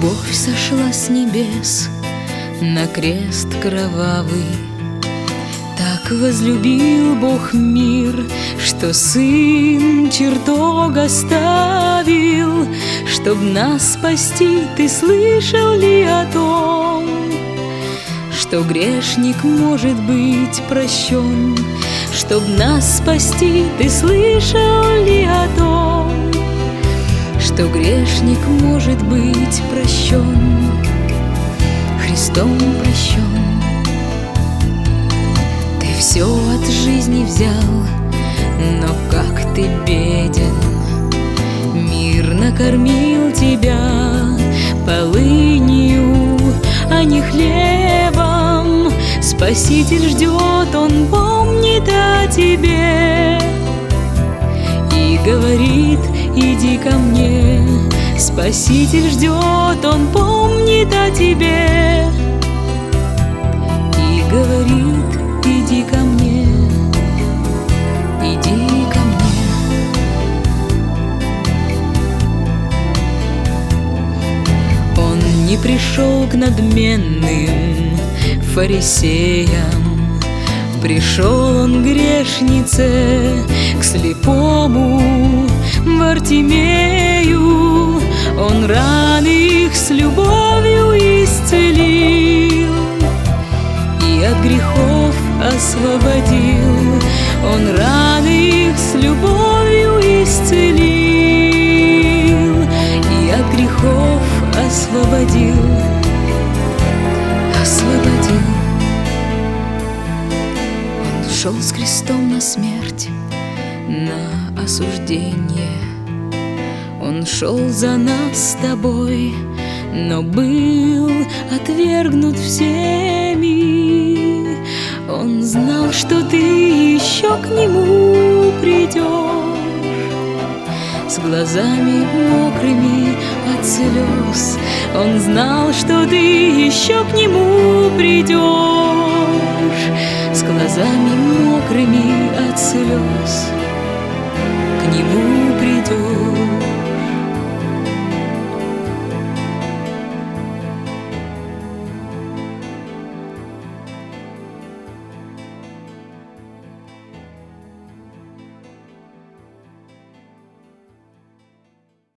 Любовь сошла с небес на крест кровавый. Так возлюбил Бог мир, что Сын чертог оставил, чтоб нас спасти. Ты слышал ли о том, что грешник может быть прощен? Чтоб нас спасти, ты слышал ли о том, что грешник может быть прощен, Христом прощен? Ты все от жизни взял, но как ты беден. Мир накормил тебя полынью, а не хлебом. Спаситель ждет, Он помнит о тебе и говорит: иди ко мне. Спаситель ждет, Он помнит о тебе и говорит: иди ко мне, иди ко мне. Он не пришел к надменным фарисеям, пришел Он к грешнице, к слепому Вартимею. Он раны их с любовью исцелил и от грехов освободил. Он раны их с любовью исцелил и от грехов освободил. Он шел с крестом на смерть, на осуждение. Он шел за нас с тобой, но был отвергнут всеми. Он знал, что ты еще к Нему придешь, с глазами мокрыми от слез. Он знал, что ты еще к Нему придешь, с глазами мокрыми от слез. К Нему